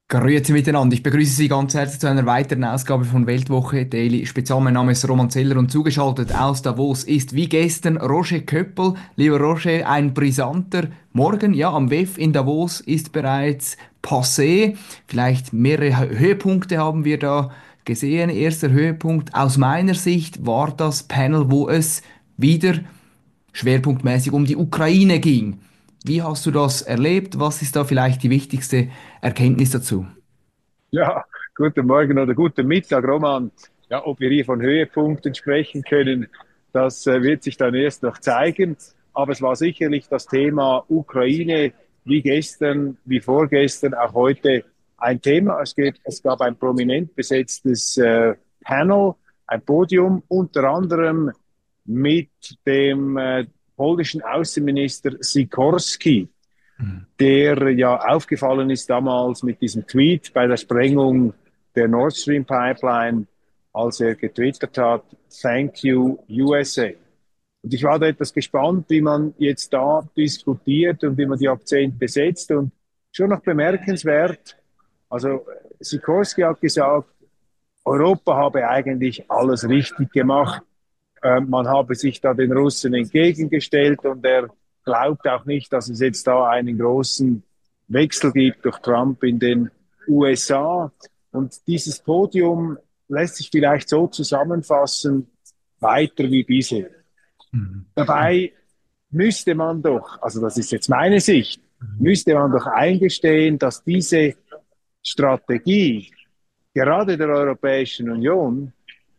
Grüezi miteinander. Ich begrüße Sie ganz herzlich zu einer weiteren Ausgabe von Weltwoche Daily Spezial. Mein Name ist Roman Zeller und zugeschaltet aus Davos ist wie gestern Roger Köppel. Lieber Roger, ein brisanter Morgen. Ja, am WEF in Davos ist bereits passé. Vielleicht mehrere Höhepunkte haben wir da gesehen. Erster Höhepunkt aus meiner Sicht war das Panel, wo es wieder schwerpunktmäßig um die Ukraine ging. Wie hast du das erlebt? Was ist da vielleicht die wichtigste Erkenntnis dazu? Ja, guten Morgen oder guten Mittag, Roman. Ja, ob wir hier von Höhepunkten sprechen können, das wird sich dann erst noch zeigen. Aber es war sicherlich das Thema Ukraine, wie gestern, wie vorgestern, auch heute ein Thema. Es gab ein prominent besetztes Panel, ein Podium, unter anderem mit dem polnischen Außenminister Sikorski, der ja aufgefallen ist damals mit diesem Tweet bei der Sprengung der Nord Stream Pipeline, als er getwittert hat, Thank you USA. Und ich war da etwas gespannt, wie man jetzt da diskutiert und wie man die Akzente setzt. Und schon noch bemerkenswert, also Sikorski hat gesagt, Europa habe eigentlich alles richtig gemacht. Man habe sich da den Russen entgegengestellt und er glaubt auch nicht, dass es jetzt da einen großen Wechsel gibt durch Trump in den USA. Und dieses Podium lässt sich vielleicht so zusammenfassen, weiter wie bisher. Mhm. Dabei müsste man doch, also das ist jetzt meine Sicht, müsste man doch eingestehen, dass diese Strategie gerade der Europäischen Union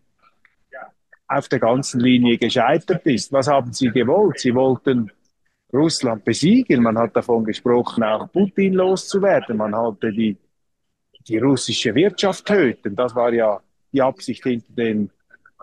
auf der ganzen Linie gescheitert ist. Was haben sie gewollt? Sie wollten Russland besiegen. Man hat davon gesprochen, auch Putin loszuwerden. Man wollte die russische Wirtschaft töten. Das war ja die Absicht hinter den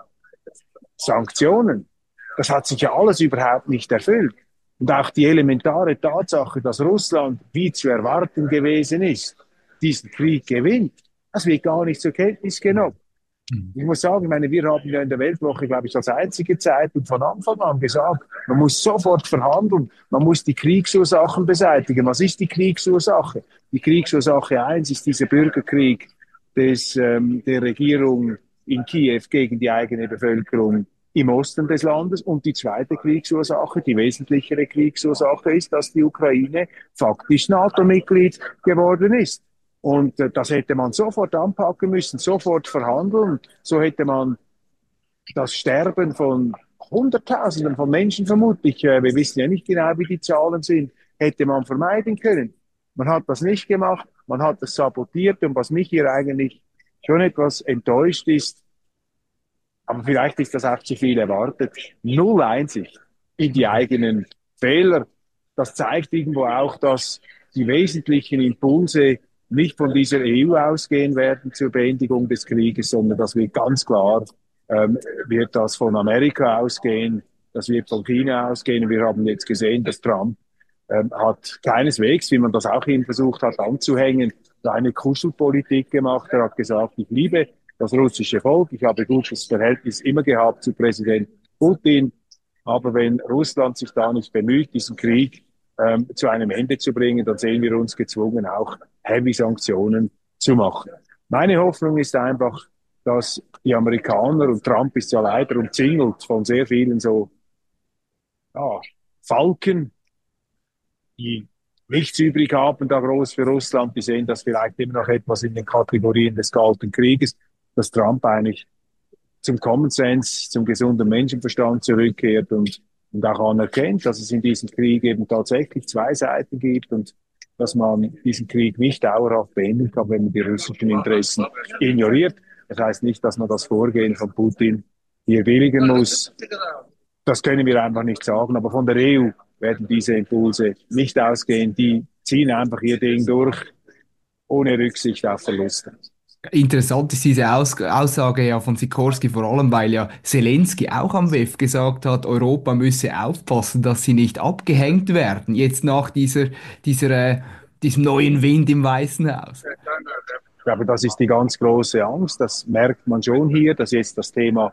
Sanktionen. Das hat sich ja alles überhaupt nicht erfüllt. Und auch die elementare Tatsache, dass Russland, wie zu erwarten gewesen ist, diesen Krieg gewinnt, das wird gar nicht zur Kenntnis genommen. Ich muss sagen, ich meine, wir haben ja in der Weltwoche, glaube ich, als einzige Zeitung von Anfang an gesagt, man muss sofort verhandeln, man muss die Kriegsursachen beseitigen. Was ist die Kriegsursache? Die Kriegsursache eins ist dieser Bürgerkrieg der Regierung in Kiew gegen die eigene Bevölkerung im Osten des Landes. Und die zweite Kriegsursache, die wesentlichere Kriegsursache ist, dass die Ukraine faktisch NATO-Mitglied geworden ist. Und das hätte man sofort anpacken müssen, sofort verhandeln. So hätte man das Sterben von Hunderttausenden von Menschen vermutlich, wir wissen ja nicht genau, wie die Zahlen sind, hätte man vermeiden können. Man hat das nicht gemacht, man hat das sabotiert. Und was mich hier eigentlich schon etwas enttäuscht ist, aber vielleicht ist das auch zu viel erwartet, null Einsicht in die eigenen Fehler. Das zeigt irgendwo auch, dass die wesentlichen Impulse nicht von dieser EU ausgehen werden zur Beendigung des Krieges, sondern dass wir ganz klar wird das von Amerika ausgehen, das wird von China ausgehen. Wir haben jetzt gesehen, dass Trump hat keineswegs, wie man das auch ihm versucht hat anzuhängen, eine Kuschelpolitik gemacht. Er hat gesagt, ich liebe das russische Volk, ich habe gutes Verhältnis immer gehabt zu Präsident Putin, aber wenn Russland sich da nicht bemüht, diesen Krieg zu einem Ende zu bringen, dann sehen wir uns gezwungen, auch heavy Sanktionen zu machen. Meine Hoffnung ist einfach, dass die Amerikaner, und Trump ist ja leider umzingelt von sehr vielen so ja, Falken, die nichts übrig haben da groß für Russland, die sehen das vielleicht immer noch etwas in den Kategorien des Kalten Krieges, dass Trump eigentlich zum Common Sense, zum gesunden Menschenverstand zurückkehrt und auch anerkennt, dass es in diesem Krieg eben tatsächlich zwei Seiten gibt und dass man diesen Krieg nicht dauerhaft beenden kann, wenn man die russischen Interessen ignoriert. Das heißt nicht, dass man das Vorgehen von Putin hier billigen muss. Das können wir einfach nicht sagen. Aber von der EU werden diese Impulse nicht ausgehen. Die ziehen einfach ihr Ding durch, ohne Rücksicht auf Verluste. Interessant ist diese Aussage ja von Sikorski vor allem, weil ja Zelensky auch am WEF gesagt hat, Europa müsse aufpassen, dass sie nicht abgehängt werden, jetzt nach diesem neuen Wind im Weißen Haus. Ich glaube, das ist die ganz große Angst. Das merkt man schon hier, dass jetzt das Thema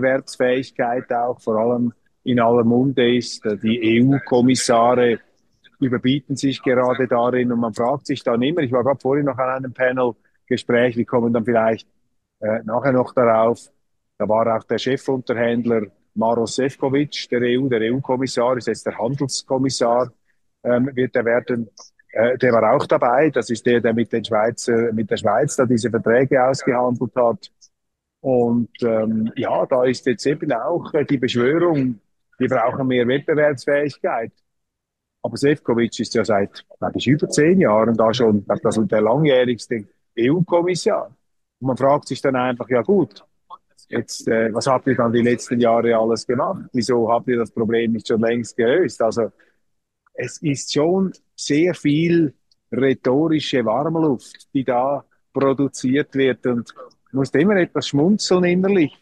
Wettbewerbsfähigkeit auch vor allem in aller Munde ist. Die EU-Kommissare überbieten sich gerade darin und man fragt sich dann immer, ich war gerade vorhin noch an einem Panel-Gespräch, wir kommen dann vielleicht nachher noch darauf, da war auch der Chefunterhändler Maros Sefcovic, der EU-Kommissar, ist jetzt der Handelskommissar, wird er werden. Der war auch dabei. Das ist der mit mit der Schweiz da diese Verträge ausgehandelt hat. Und ja, da ist jetzt eben auch die Beschwörung, wir brauchen mehr Wettbewerbsfähigkeit. Aber Sefcovic ist ja seit, glaube ich, über 10 Jahren da schon, das ist der langjährigste EU-Kommissar. Und man fragt sich dann einfach, ja gut, jetzt, was habt ihr dann die letzten Jahre alles gemacht? Wieso habt ihr das Problem nicht schon längst gelöst? Also es ist schon sehr viel rhetorische Warmluft, die da produziert wird. Und ich musste immer etwas schmunzeln innerlich.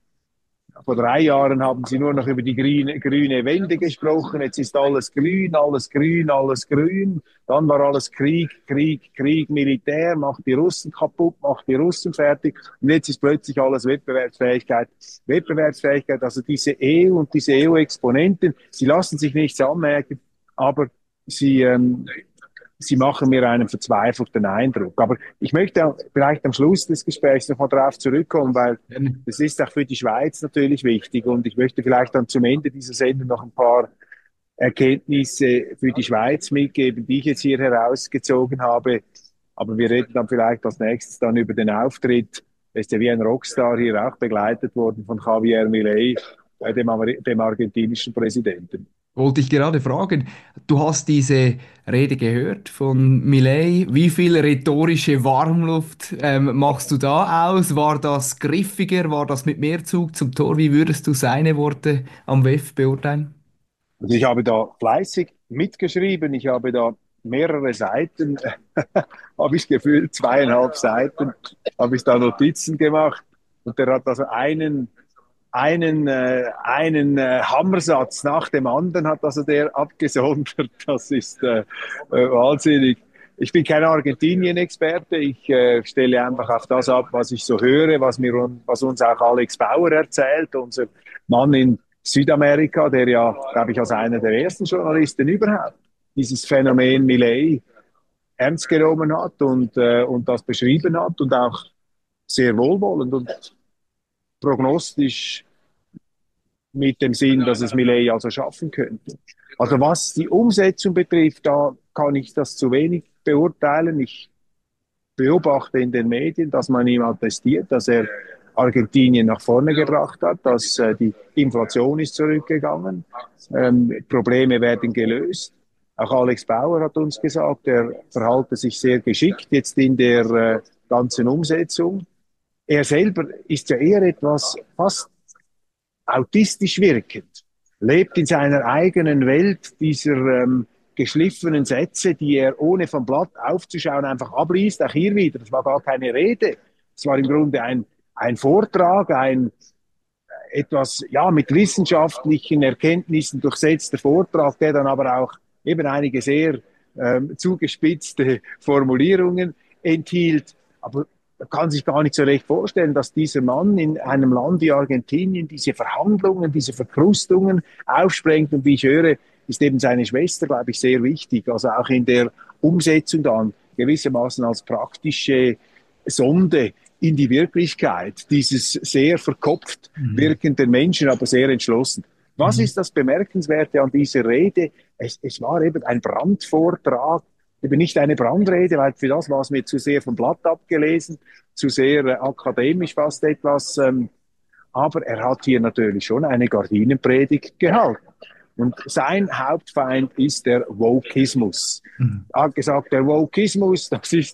Vor 3 Jahren haben sie nur noch über die grüne Wende gesprochen. Jetzt ist alles grün, alles grün, alles grün. Dann war alles Krieg, Krieg, Krieg, Militär, macht die Russen kaputt, macht die Russen fertig. Und jetzt ist plötzlich alles Wettbewerbsfähigkeit. Wettbewerbsfähigkeit, also diese EU und diese EU-Exponenten, sie lassen sich nichts anmerken, aber sie, sie machen mir einen verzweifelten Eindruck. Aber ich möchte auch vielleicht am Schluss des Gesprächs noch mal darauf zurückkommen, weil das ist auch für die Schweiz natürlich wichtig. Und ich möchte vielleicht dann zum Ende dieser Sendung noch ein paar Erkenntnisse für die Schweiz mitgeben, die ich jetzt hier herausgezogen habe. Aber wir reden dann vielleicht als nächstes dann über den Auftritt. Er ist ja wie ein Rockstar hier auch begleitet worden von Javier Milei, dem argentinischen Präsidenten. Wollte ich gerade fragen, du hast diese Rede gehört von Milei. Wie viel rhetorische Warmluft machst du da aus? War das griffiger? War das mit mehr Zug zum Tor? Wie würdest du seine Worte am WEF beurteilen? Also ich habe da fleißig mitgeschrieben. Ich habe da mehrere Seiten, habe ich gefühlt, 2,5 Seiten, habe ich da Notizen gemacht. Und der hat also einen Hammersatz nach dem anderen hat also der abgesondert. Das ist wahnsinnig. Ich bin kein Argentinien-Experte. Ich stelle einfach auf das ab, was ich so höre, was uns auch Alex Bauer erzählt, unser Mann in Südamerika, der ja, glaube ich, als einer der ersten Journalisten überhaupt dieses Phänomen Millet ernst genommen hat und das beschrieben hat und auch sehr wohlwollend und prognostisch mit dem Sinn, dass es Millet also schaffen könnte. Also was die Umsetzung betrifft, da kann ich das zu wenig beurteilen. Ich beobachte in den Medien, dass man ihm attestiert, dass er Argentinien nach vorne gebracht hat, dass die Inflation ist zurückgegangen, Probleme werden gelöst. Auch Alex Bauer hat uns gesagt, er verhalte sich sehr geschickt jetzt in der ganzen Umsetzung. Er selber ist ja eher etwas fast autistisch wirkend, lebt in seiner eigenen Welt dieser geschliffenen Sätze, die er ohne vom Blatt aufzuschauen einfach abliest. Auch hier wieder, das war gar keine Rede. Es war im Grunde ein Vortrag, ein etwas ja mit wissenschaftlichen Erkenntnissen durchsetzter Vortrag, der dann aber auch eben einige sehr zugespitzte Formulierungen enthielt. Aber man kann sich gar nicht so recht vorstellen, dass dieser Mann in einem Land wie Argentinien diese Verhandlungen, diese Verkrustungen aufsprengt. Und wie ich höre, ist eben seine Schwester, glaube ich, sehr wichtig. Also auch in der Umsetzung dann gewissermaßen als praktische Sonde in die Wirklichkeit dieses sehr verkopft wirkenden Menschen, aber sehr entschlossen. Was ist das Bemerkenswerte an dieser Rede? Es war eben ein Brandvortrag, eben nicht eine Brandrede, weil für das war es mir zu sehr vom Blatt abgelesen, zu sehr akademisch fast etwas. Aber er hat hier natürlich schon eine Gardinenpredigt gehalten. Und sein Hauptfeind ist der Wokismus. Er hat gesagt, der Wokismus,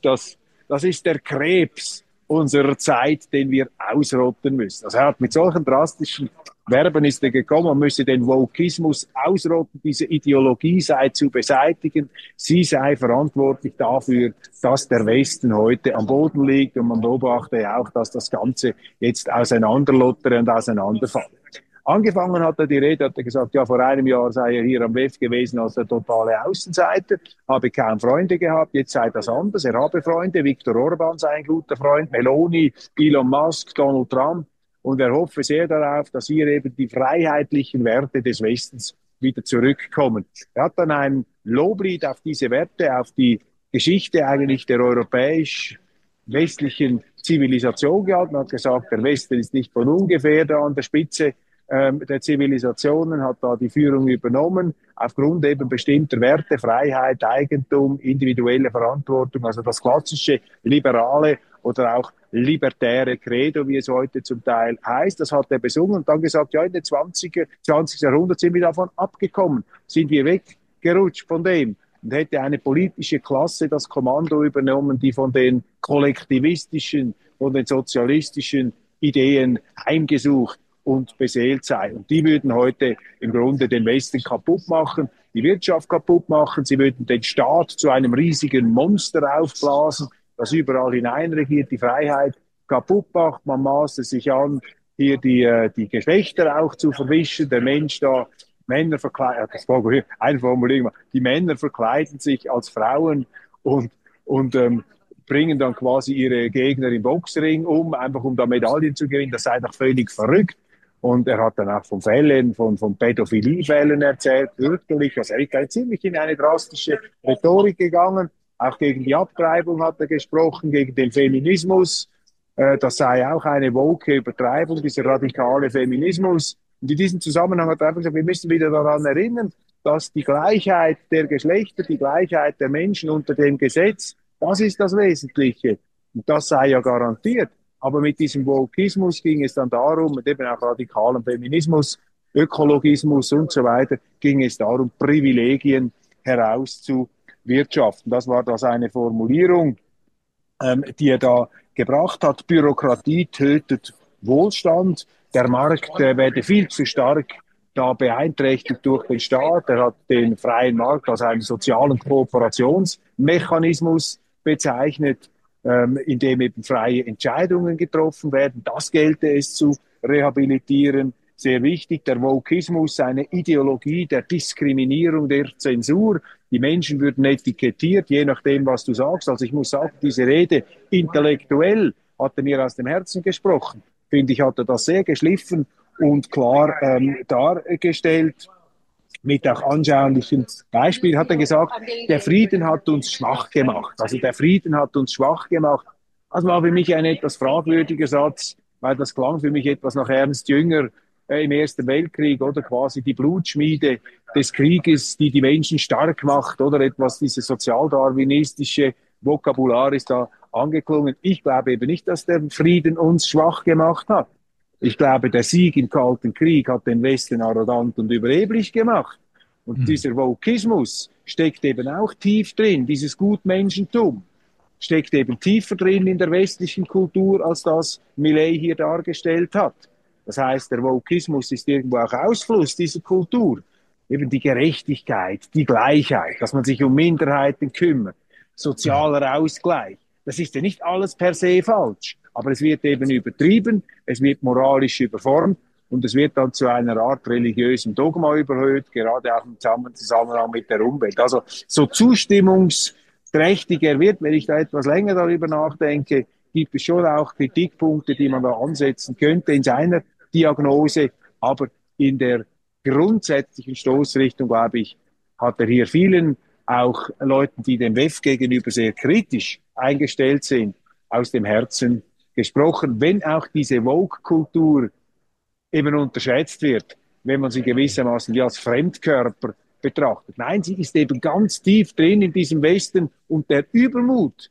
das ist der Krebs unserer Zeit, den wir ausrotten müssen. Also er hat mit solchen drastischen Verben ist er gekommen, man müsse den Wokismus ausrotten, diese Ideologie sei zu beseitigen, sie sei verantwortlich dafür, dass der Westen heute am Boden liegt und man beobachte ja auch, dass das Ganze jetzt auseinanderlottere und auseinanderfalle. Angefangen hat er die Rede, hat er gesagt, ja, vor einem Jahr sei er hier am WEF gewesen als der totale Außenseiter, habe kaum Freunde gehabt, jetzt sei das anders, er habe Freunde, Viktor Orban sei ein guter Freund, Meloni, Elon Musk, Donald Trump und er hoffe sehr darauf, dass hier eben die freiheitlichen Werte des Westens wieder zurückkommen. Er hat dann ein Loblied auf diese Werte, auf die Geschichte eigentlich der europäisch-westlichen Zivilisation gehalten, hat gesagt, der Westen ist nicht von ungefähr da an der Spitze der Zivilisationen, hat da die Führung übernommen, aufgrund eben bestimmter Werte, Freiheit, Eigentum, individuelle Verantwortung, also das klassische liberale oder auch libertäre Credo, wie es heute zum Teil heißt. Das hat er besungen und dann gesagt, ja, in den 20. Jahrhundert sind wir davon abgekommen, sind wir weggerutscht von dem und hätte eine politische Klasse das Kommando übernommen, die von den kollektivistischen, von den sozialistischen Ideen heimgesucht und beseelt sei. Und die würden heute im Grunde den Westen kaputt machen, die Wirtschaft kaputt machen, sie würden den Staat zu einem riesigen Monster aufblasen, das überall hineinregiert, die Freiheit kaputt macht. Man maße sich an, hier die Geschlechter auch zu verwischen, der Mensch da Männer verkleiden, das war eine Formulierung, die Männer verkleiden sich als Frauen und bringen dann quasi ihre Gegner im Boxring um, einfach um da Medaillen zu gewinnen. Das sei doch völlig verrückt. Und er hat dann auch von Fällen, von Pädophiliefällen erzählt, wirklich. Also er ist ziemlich in eine drastische Rhetorik gegangen. Auch gegen die Abtreibung hat er gesprochen, gegen den Feminismus. Das sei auch eine woke Übertreibung, dieser radikale Feminismus. Und in diesem Zusammenhang hat er einfach gesagt, wir müssen wieder daran erinnern, dass die Gleichheit der Geschlechter, die Gleichheit der Menschen unter dem Gesetz, das ist das Wesentliche. Und das sei ja garantiert. Aber mit diesem Wokismus ging es dann darum, mit eben auch radikalem Feminismus, Ökologismus und so weiter, ging es darum, Privilegien herauszuwirtschaften. Das war das eine Formulierung, die er da gebracht hat. Bürokratie tötet Wohlstand. Der Markt werde viel zu stark da beeinträchtigt durch den Staat. Er hat den freien Markt als einen sozialen Kooperationsmechanismus bezeichnet, in dem eben freie Entscheidungen getroffen werden. Das gelte es zu rehabilitieren. Sehr wichtig, der Wokismus, eine Ideologie der Diskriminierung, der Zensur. Die Menschen würden etikettiert, je nachdem, was du sagst. Also ich muss sagen, diese Rede intellektuell hat er mir aus dem Herzen gesprochen. Finde ich, hat er das sehr geschliffen und klar dargestellt. Mit auch anschaulichen Beispielen hat er gesagt, der Frieden hat uns schwach gemacht. Also der Frieden hat uns schwach gemacht. Das war für mich ein etwas fragwürdiger Satz, weil das klang für mich etwas nach Ernst Jünger im Ersten Weltkrieg oder quasi die Blutschmiede des Krieges, die die Menschen stark macht oder etwas, dieses sozialdarwinistische Vokabular ist da angeklungen. Ich glaube eben nicht, dass der Frieden uns schwach gemacht hat. Ich glaube, der Sieg im Kalten Krieg hat den Westen arrogant und überheblich gemacht. Und dieser Wokismus steckt eben auch tief drin, dieses Gutmenschentum steckt eben tiefer drin in der westlichen Kultur, als das Millet hier dargestellt hat. Das heißt, der Wokismus ist irgendwo auch Ausfluss dieser Kultur. Eben die Gerechtigkeit, die Gleichheit, dass man sich um Minderheiten kümmert, sozialer Ausgleich. Das ist ja nicht alles per se falsch, aber es wird eben übertrieben, es wird moralisch überformt und es wird dann zu einer Art religiösen Dogma überhöht, gerade auch im Zusammenhang mit der Umwelt. Also so zustimmungsträchtig er wird, wenn ich da etwas länger darüber nachdenke, gibt es schon auch Kritikpunkte, die man da ansetzen könnte in seiner Diagnose, aber in der grundsätzlichen Stoßrichtung, glaube ich, hat er hier vielen, auch Leuten, die dem WEF gegenüber sehr kritisch eingestellt sind, aus dem Herzen gesprochen, wenn auch diese Woke-Kultur eben unterschätzt wird, wenn man sie gewissermaßen wie als Fremdkörper betrachtet. Nein, sie ist eben ganz tief drin in diesem Westen und der Übermut,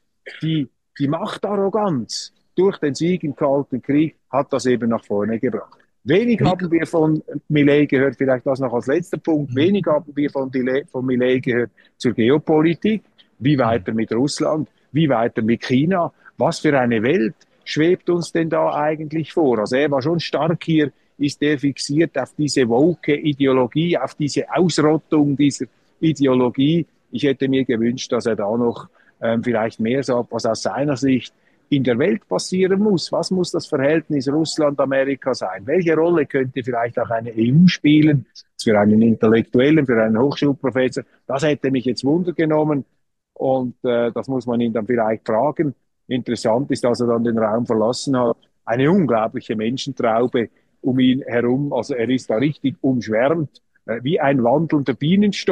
die Machtarroganz durch den Sieg im Kalten Krieg hat das eben nach vorne gebracht. Wenig haben wir von Millet gehört, vielleicht das noch als letzter Punkt, wenig haben wir von Millet gehört zur Geopolitik, wie weiter mit Russland, wie weiter mit China, was für eine Welt schwebt uns denn da eigentlich vor? Also er war schon stark hier, ist er fixiert auf diese woke Ideologie, auf diese Ausrottung dieser Ideologie. Ich hätte mir gewünscht, dass er da noch vielleicht mehr sagt, was aus seiner Sicht in der Welt passieren muss. Was muss das Verhältnis Russland-Amerika sein? Welche Rolle könnte vielleicht auch eine EU spielen? Für einen Intellektuellen, für einen Hochschulprofessor? Das hätte mich jetzt Wunder genommen und das muss man ihn dann vielleicht fragen. Interessant ist, dass er dann den Raum verlassen hat. Eine unglaubliche Menschentraube um ihn herum. Also er ist da richtig umschwärmt, wie ein wandelnder Bienenstock.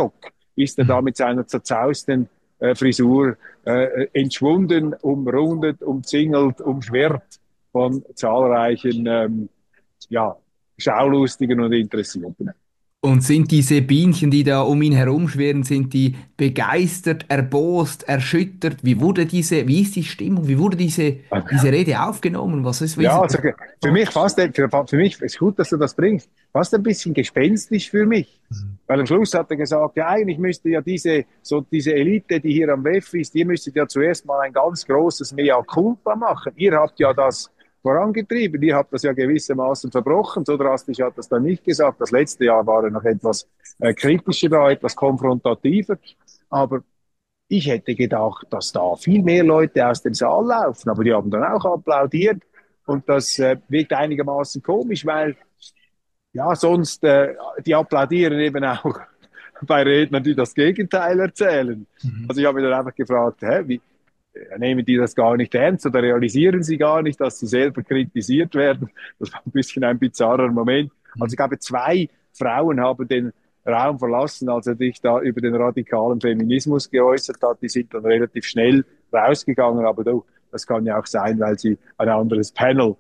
ist er da mit seiner zerzausten Frisur entschwunden, umrundet, umzingelt, umschwirrt von zahlreichen ja, Schaulustigen und Interessierten. Und sind diese Bienchen, die da um ihn herumschwirren, sind die begeistert, erbost, erschüttert? Wie ist die Stimmung? Wie wurde diese Rede aufgenommen? Ja, also für mich für mich ist gut, dass du das bringst, fast ein bisschen gespenstisch für mich. Weil am Schluss hat er gesagt, ja, eigentlich müsste ja diese Elite, die hier am WEF ist, ihr müsstet ja zuerst mal ein ganz großes Mea culpa machen. Ihr habt ja das vorangetrieben, ihr habt das ja gewissermaßen verbrochen. So drastisch hat er es dann nicht gesagt. Das letzte Jahr war er noch etwas kritischer da, etwas konfrontativer. Aber ich hätte gedacht, dass da viel mehr Leute aus dem Saal laufen, aber die haben dann auch applaudiert und das wirkt einigermaßen komisch, weil ja sonst die applaudieren eben auch bei Rednern, die das Gegenteil erzählen. Mhm. Also ich habe mich dann einfach gefragt, nehmen die das gar nicht ernst oder realisieren sie gar nicht, dass sie selber kritisiert werden? Das war ein bisschen ein bizarrer Moment. Also ich glaube, zwei Frauen haben den Raum verlassen, als er sich da über den radikalen Feminismus geäußert hat. Die sind dann relativ schnell rausgegangen, aber du, das kann ja auch sein, weil sie ein anderes Panel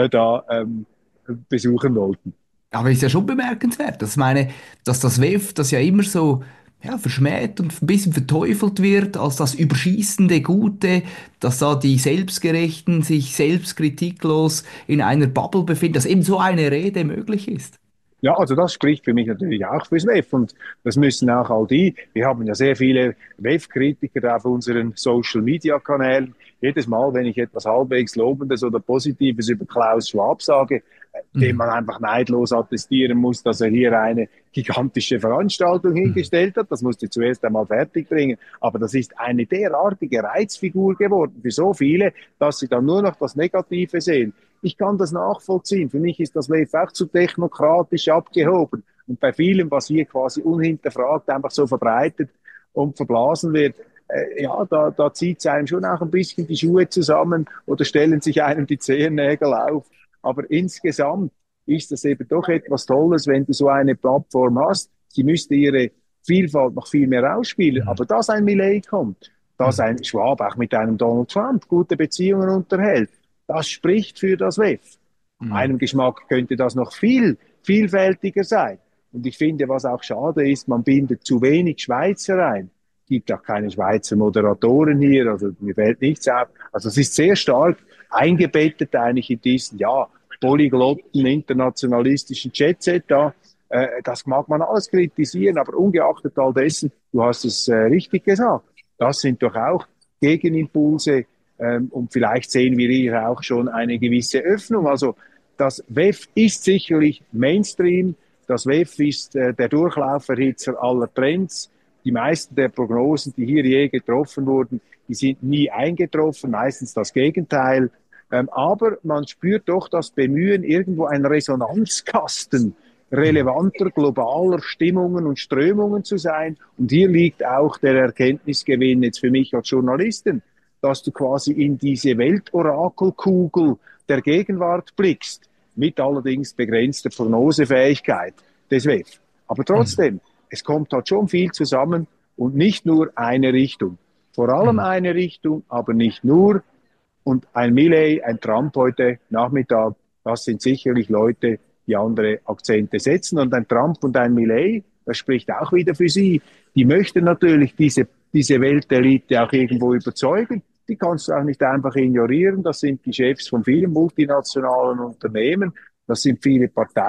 besuchen wollten. Aber ist ja schon bemerkenswert, dass das WEF, das ja immer so ja, verschmäht und ein bisschen verteufelt wird als das überschießende Gute, dass da die Selbstgerechten sich selbst kritiklos in einer Bubble befinden, dass eben so eine Rede möglich ist. Ja, also das spricht für mich natürlich auch fürs WEF und das müssen auch all die, wir haben ja sehr viele WEF-Kritiker auf unseren Social-Media-Kanälen. Jedes Mal, wenn ich etwas halbwegs Lobendes oder Positives über Klaus Schwab sage, dem man Mhm. einfach neidlos attestieren muss, dass er hier eine gigantische Veranstaltung Mhm. hingestellt hat. Das musste zuerst einmal fertig bringen. Aber das ist eine derartige Reizfigur geworden für so viele, dass sie dann nur noch das Negative sehen. Ich kann das nachvollziehen. Für mich ist das WEF auch zu technokratisch abgehoben. Und bei vielem, was hier quasi unhinterfragt einfach so verbreitet und verblasen wird, ja, da zieht es einem schon auch ein bisschen die Schuhe zusammen oder stellen sich einem die Zehennägel auf. Aber insgesamt ist das eben doch etwas Tolles, wenn du so eine Plattform hast. Sie müsste ihre Vielfalt noch viel mehr ausspielen. Mhm. Aber dass ein Millet kommt, dass Mhm. ein Schwab auch mit einem Donald Trump gute Beziehungen unterhält, das spricht für das WEF. Mhm. Meinem Geschmack könnte das noch viel vielfältiger sein. Und ich finde, was auch schade ist, man bindet zu wenig Schweizer ein. Es gibt auch keine Schweizer Moderatoren hier, also mir fällt nichts auf. Also es ist sehr stark eingebettet eigentlich in diesen, ja, polyglotten, internationalistischen Jetset da. Das mag man alles kritisieren, aber ungeachtet all dessen, du hast es richtig gesagt, das sind doch auch Gegenimpulse, und vielleicht sehen wir hier auch schon eine gewisse Öffnung. Also das WEF ist sicherlich Mainstream. Das WEF ist der Durchlauferhitzer aller Trends. Die meisten der Prognosen, die hier je getroffen wurden, die sind nie eingetroffen, meistens das Gegenteil. Aber man spürt doch das Bemühen, irgendwo ein Resonanzkasten relevanter, globaler Stimmungen und Strömungen zu sein. Und hier liegt auch der Erkenntnisgewinn jetzt für mich als Journalisten, dass du quasi in diese Weltorakelkugel der Gegenwart blickst, mit allerdings begrenzter Prognosefähigkeit des WEF. Aber Mhm. trotzdem, es kommt halt schon viel zusammen und nicht nur eine Richtung. Vor allem Mhm. eine Richtung, aber nicht nur. Und ein Millet, ein Trump heute Nachmittag, das sind sicherlich Leute, die andere Akzente setzen. Und ein Trump und ein Millet, das spricht auch wieder für sie. Die möchten natürlich diese Weltelite auch irgendwo überzeugen. Die kannst du auch nicht einfach ignorieren. Das sind die Chefs von vielen multinationalen Unternehmen. Das sind viele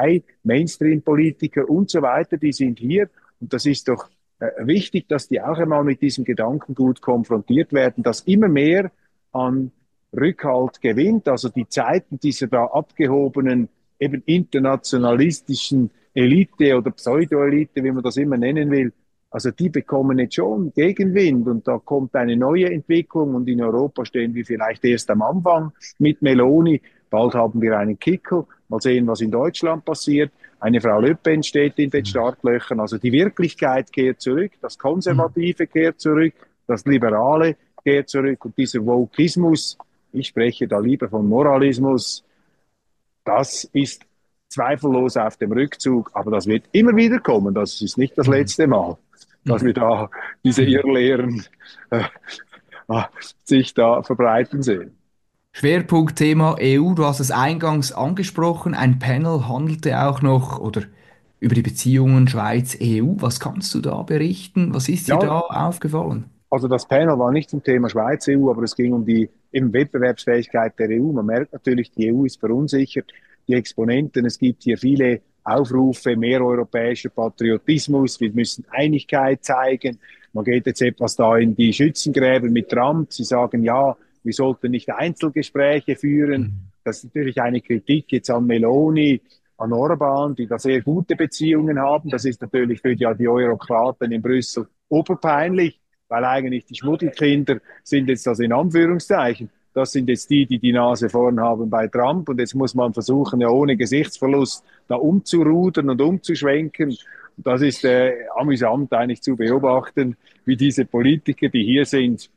Mainstream-Politiker und so weiter. Die sind hier. Und das ist doch wichtig, dass die auch einmal mit diesem Gedankengut konfrontiert werden, dass immer mehr an Rückhalt gewinnt. Also die Zeiten dieser da abgehobenen, eben internationalistischen Elite oder Pseudo-Elite, wie man das immer nennen will, also die bekommen jetzt schon Gegenwind und da kommt eine neue Entwicklung und in Europa stehen wir vielleicht erst am Anfang mit Meloni. Bald haben wir einen Kickel. Mal sehen, was in Deutschland passiert. Eine Frau Le Pen steht in den Startlöchern. Also die Wirklichkeit kehrt zurück, das Mhm. Konservative kehrt zurück, das Liberale kehrt zurück und dieser Wokismus, ich spreche da lieber von Moralismus, das ist zweifellos auf dem Rückzug, aber das wird immer wieder kommen. Das ist nicht das Mhm. letzte Mal. dass wir Mhm. da diese Mhm. Irrlehren äh, sich da verbreiten sehen. Schwerpunktthema EU, du hast es eingangs angesprochen. Ein Panel handelte auch noch oder über die Beziehungen Schweiz-EU. Was kannst du da berichten? Was ist dir Ja, da aufgefallen? also das Panel war nicht zum Thema Schweiz-EU, aber es ging um die eben Wettbewerbsfähigkeit der EU. Man merkt natürlich, die EU ist verunsichert, die Exponenten. Es gibt hier viele Aufrufe, mehr europäischer Patriotismus. Wir müssen Einigkeit zeigen. Man geht jetzt etwas da in die Schützengräben mit Trump. Sie sagen, ja, wir sollten nicht Einzelgespräche führen. Mhm. Das ist natürlich eine Kritik jetzt an Meloni, an Orban, die da sehr gute Beziehungen haben. Das ist natürlich für die Eurokraten in Brüssel oberpeinlich, weil eigentlich die Schmuddelkinder sind jetzt also in Anführungszeichen. Das sind jetzt die, die die Nase vorn haben bei Trump. Und jetzt muss man versuchen, ja ohne Gesichtsverlust da umzurudern und umzuschwenken. Und das ist amüsant eigentlich zu beobachten, wie diese Politiker, die hier sind,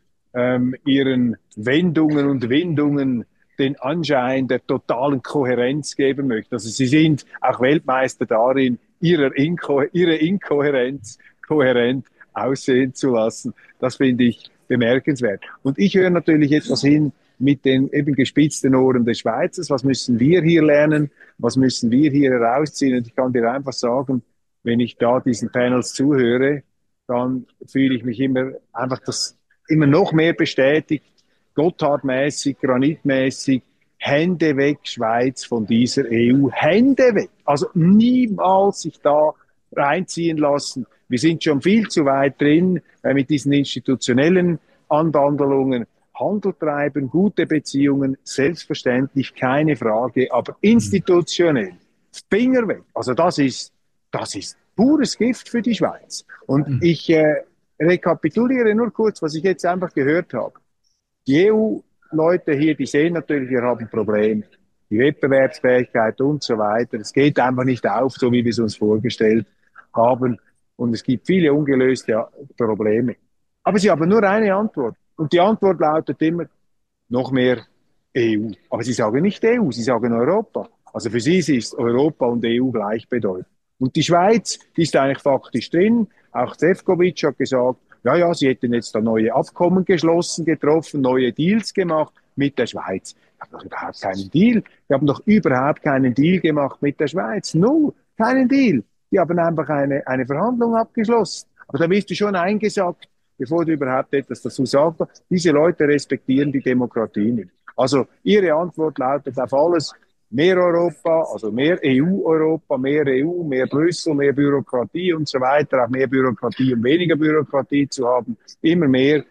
ihren Wendungen und Windungen den Anschein der totalen Kohärenz geben möchten. Also sie sind auch Weltmeister darin, ihre Inkohärenz kohärent aussehen zu lassen. Das finde ich bemerkenswert. Und ich höre natürlich etwas hin mit den eben gespitzten Ohren des Schweizers. Was müssen wir hier lernen? Was müssen wir hier herausziehen? Und ich kann dir einfach sagen, wenn ich da diesen Panels zuhöre, dann fühle ich mich immer einfach das immer noch mehr bestätigt, Gotthardmäßig, granitmäßig, Hände weg, Schweiz, von dieser EU, Hände weg. Also niemals sich da reinziehen lassen. Wir sind schon viel zu weit drin mit diesen institutionellen Anwandlungen. Handel treiben, gute Beziehungen, selbstverständlich, keine Frage, aber Mhm. institutionell, Finger weg. Also das ist pures Gift für die Schweiz. Und Mhm. ich rekapituliere nur kurz, was ich jetzt einfach gehört habe. Die EU-Leute hier, die sehen natürlich, wir haben Probleme. Die Wettbewerbsfähigkeit und so weiter. Es geht einfach nicht auf, so wie wir es uns vorgestellt haben. Und es gibt viele ungelöste Probleme. Aber sie haben nur eine Antwort. Und die Antwort lautet immer, noch mehr EU. Aber sie sagen nicht EU, sie sagen Europa. Also für sie ist Europa und EU gleichbedeutend. Und die Schweiz, die ist eigentlich faktisch drin. Auch Zefcovic hat gesagt, ja, ja, sie hätten jetzt da neue Abkommen geschlossen, getroffen, neue Deals gemacht mit der Schweiz. Ich habe doch überhaupt keinen Deal. Wir haben doch überhaupt keinen Deal gemacht mit der Schweiz. Null, keinen Deal. Die haben einfach eine Verhandlung abgeschlossen. Aber da bist du schon eingesagt, bevor du überhaupt etwas dazu sagst. Diese Leute respektieren die Demokratie nicht. Also ihre Antwort lautet auf alles mehr Europa, also mehr EU-Europa, mehr EU, mehr Brüssel, mehr Bürokratie und so weiter, auch mehr Bürokratie, um weniger Bürokratie zu haben, immer mehr.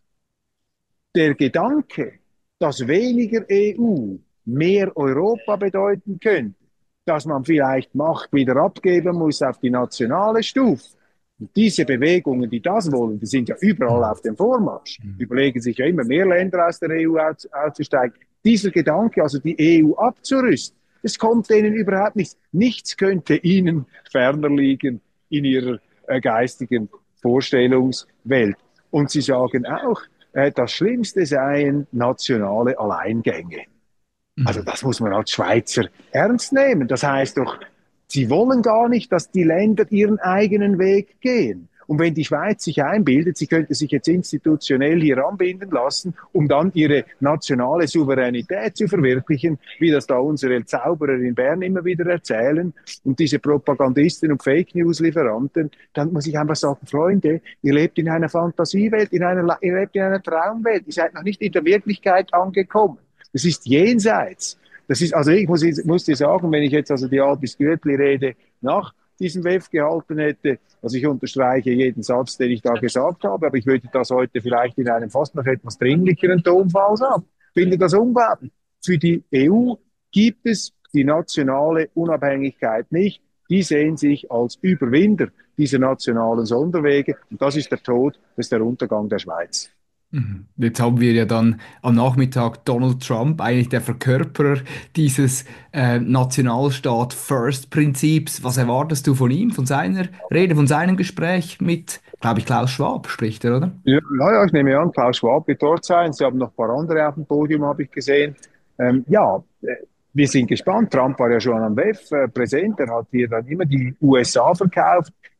Der Gedanke, dass weniger EU mehr Europa bedeuten könnte, dass man vielleicht Macht wieder abgeben muss auf die nationale Stufe. Und diese Bewegungen, die das wollen, die sind ja überall Mhm. auf dem Vormarsch. Mhm. Überlegen sich ja immer mehr Länder aus der EU auszusteigen. Dieser Gedanke, also die EU abzurüsten, das kommt denen überhaupt nicht. Nichts könnte ihnen ferner liegen in ihrer geistigen Vorstellungswelt. Und sie sagen auch, das Schlimmste seien nationale Alleingänge. Also Mhm. das muss man als Schweizer ernst nehmen. Das heißt doch, sie wollen gar nicht, dass die Länder ihren eigenen Weg gehen. Und wenn die Schweiz sich einbildet, sie könnte sich jetzt institutionell hier anbinden lassen, um dann ihre nationale Souveränität zu verwirklichen, wie das da unsere Zauberer in Bern immer wieder erzählen und diese Propagandisten und Fake News Lieferanten, dann muss ich einfach sagen, Freunde, ihr lebt in einer Fantasiewelt, ihr lebt in einer Traumwelt, ihr seid noch nicht in der Wirklichkeit angekommen. Das ist jenseits. Das ist, also muss dir sagen, wenn ich jetzt also die Albis Gürtli-Rede nach diesem WEF gehalten hätte, also ich unterstreiche jeden Satz, den ich da gesagt habe, aber ich würde das heute vielleicht in einem fast noch etwas dringlicheren Tonfall sagen. Ich finde das unglaublich. Für die EU gibt es die nationale Unabhängigkeit nicht. Die sehen sich als Überwinder dieser nationalen Sonderwege und das ist der Tod, das ist der Untergang der Schweiz. Mhm. Jetzt haben wir ja dann am Nachmittag Donald Trump, eigentlich der Verkörperer dieses Nationalstaat First-Prinzips. Was erwartest du von ihm, von seiner Rede, von seinem Gespräch mit, glaube ich, Klaus Schwab spricht er, oder? Ja, ja, ja, ich nehme an, Klaus Schwab wird dort sein. Sie haben noch ein paar andere auf dem Podium, habe ich gesehen. Ja, wir sind gespannt. Trump war ja schon am WEF präsent. Er hat hier dann immer die USA verkauft.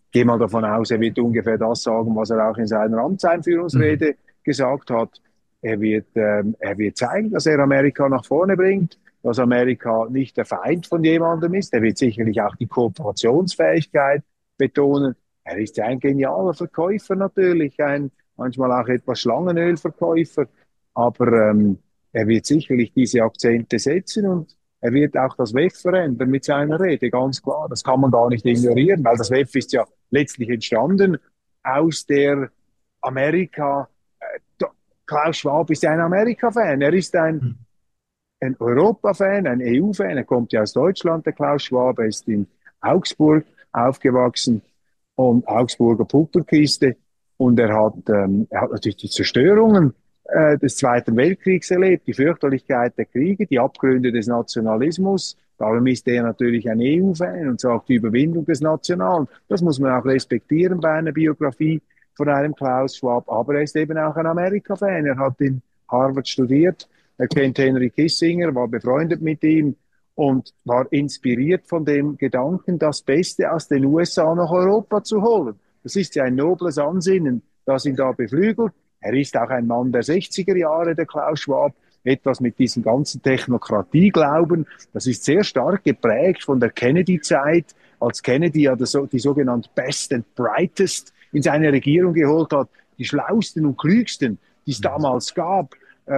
gehe mal davon aus, er wird ungefähr das sagen, was er auch in seiner Mhm. Amtseinführungsrede gesagt hat. Er wird zeigen, dass er Amerika nach vorne bringt, dass Amerika nicht der Feind von jemandem ist. Er wird sicherlich auch die Kooperationsfähigkeit betonen. Er ist ja ein genialer Verkäufer natürlich, ein manchmal auch etwas Schlangenölverkäufer, aber er wird sicherlich diese Akzente setzen und er wird auch das WEF verändern mit seiner Rede, ganz klar. Das kann man gar nicht ignorieren, weil das WEF ist ja letztlich entstanden aus der Amerika. Klaus Schwab ist ja ein Amerika-Fan. Er ist ein Europa-Fan, ein EU-Fan. Er kommt ja aus Deutschland, der Klaus Schwab. Er ist in Augsburg aufgewachsen und Augsburger Puppenkiste. Und er hat natürlich die Zerstörungen des Zweiten Weltkriegs erlebt, die Fürchterlichkeit der Kriege, die Abgründe des Nationalismus. Darum ist er natürlich ein EU-Fan und sagt die Überwindung des Nationalen. Das muss man auch respektieren bei einer Biografie von einem Klaus Schwab. Aber er ist eben auch ein Amerika-Fan. Er hat in Harvard studiert. Er kennt Henry Kissinger, war befreundet mit ihm und war inspiriert von dem Gedanken, das Beste aus den USA nach Europa zu holen. Das ist ja ein nobles Ansinnen, das ihn da beflügelt. Er ist auch ein Mann der 60er Jahre, der Klaus Schwab. Etwas mit diesem ganzen Technokratieglauben. Das ist sehr stark geprägt von der Kennedy-Zeit, als Kennedy ja die sogenannte Best and Brightest in seine Regierung geholt hat. Die schlausten und klügsten, die es damals gab.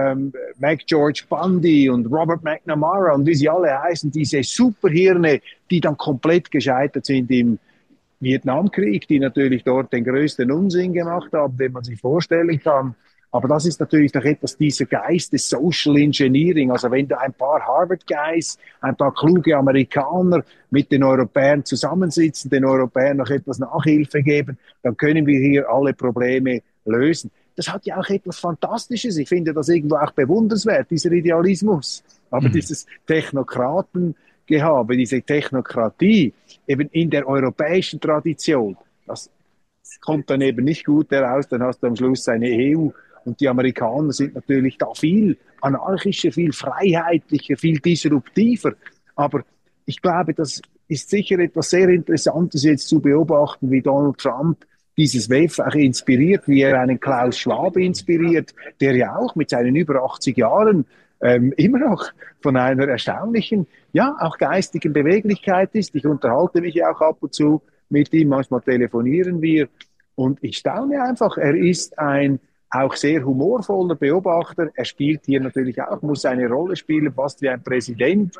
Mac George Bundy und Robert McNamara und wie sie alle heißen, diese Superhirne, die dann komplett gescheitert sind im Vietnamkrieg, die natürlich dort den größten Unsinn gemacht haben, den man sich vorstellen kann. Aber das ist natürlich doch etwas dieser Geist des Social Engineering. Also wenn da ein paar Harvard-Guys, ein paar kluge Amerikaner mit den Europäern zusammensitzen, den Europäern noch etwas Nachhilfe geben, dann können wir hier alle Probleme lösen. Das hat ja auch etwas Fantastisches. Ich finde das irgendwo auch bewundernswert, dieser Idealismus. Aber Mhm. dieses Technokratengehabe, diese Technokratie, eben in der europäischen Tradition, das kommt dann eben nicht gut heraus. Dann hast du am Schluss eine EU und die Amerikaner sind natürlich da viel anarchischer, viel freiheitlicher, viel disruptiver. Aber ich glaube, das ist sicher etwas sehr Interessantes jetzt zu beobachten, wie Donald Trump dieses WEF auch inspiriert, wie er einen Klaus Schwab inspiriert, der ja auch mit seinen über 80 Jahren immer noch von einer erstaunlichen, ja, auch geistigen Beweglichkeit ist. Ich unterhalte mich ja auch ab und zu mit ihm, manchmal telefonieren wir und ich staune einfach, er ist ein auch sehr humorvoller Beobachter. Er spielt hier natürlich auch, muss eine Rolle spielen, fast wie ein Präsident.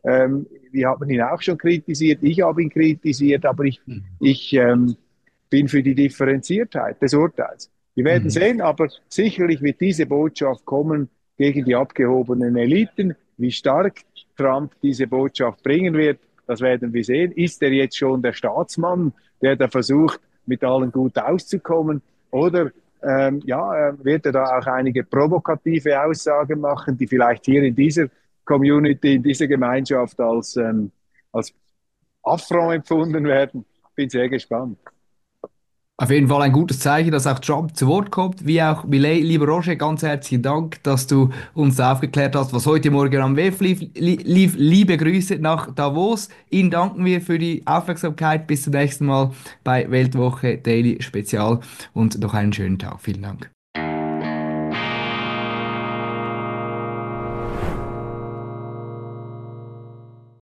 Wir haben ihn auch schon kritisiert, ich habe ihn kritisiert, aber ich bin für die Differenziertheit des Urteils. Wir werden Mhm. sehen, aber sicherlich wird diese Botschaft kommen gegen die abgehobenen Eliten. Wie stark Trump diese Botschaft bringen wird, das werden wir sehen. Ist er jetzt schon der Staatsmann, der da versucht, mit allen gut auszukommen? Oder wird er da auch einige provokative Aussagen machen, die vielleicht hier in dieser Community, in dieser Gemeinschaft als Affront empfunden werden? Bin sehr gespannt. Auf jeden Fall ein gutes Zeichen, dass auch Trump zu Wort kommt, wie auch Millet. Lieber Roger, ganz herzlichen Dank, dass du uns da aufgeklärt hast, was heute Morgen am WEF lief. Liebe Grüße nach Davos. Ihnen danken wir für die Aufmerksamkeit. Bis zum nächsten Mal bei Weltwoche Daily Spezial und noch einen schönen Tag. Vielen Dank.